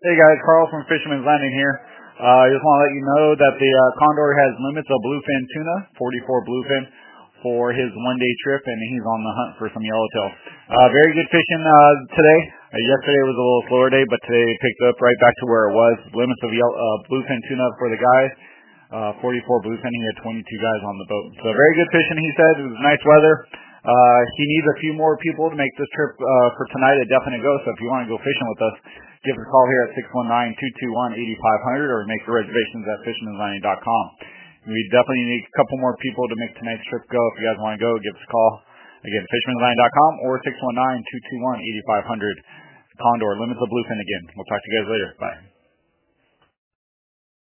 Hey guys, Carl from Fisherman's Landing here. I just want to let you know that the Condor has limits of bluefin tuna, 44 bluefin, for his one-day trip, and he's on the hunt for some yellowtail. Very good fishing today. Yesterday was a little slower day, but today it picked up right back to where it was. Limits of bluefin tuna for the guys, 44 bluefin. He had 22 guys on the boat. So very good fishing, he said. It was nice weather. He needs a few more people to make this trip for tonight a definite go. So if you want to go fishing with us, give us a call here at 619-221-8500 or make the reservations at fishermanlanding.com. We definitely need a couple more people to make tonight's trip go. If you guys want to go, give us a call. Again, fishermanlanding.com or 619-221-8500. Condor, limits of bluefin again. We'll talk to you guys later. Bye.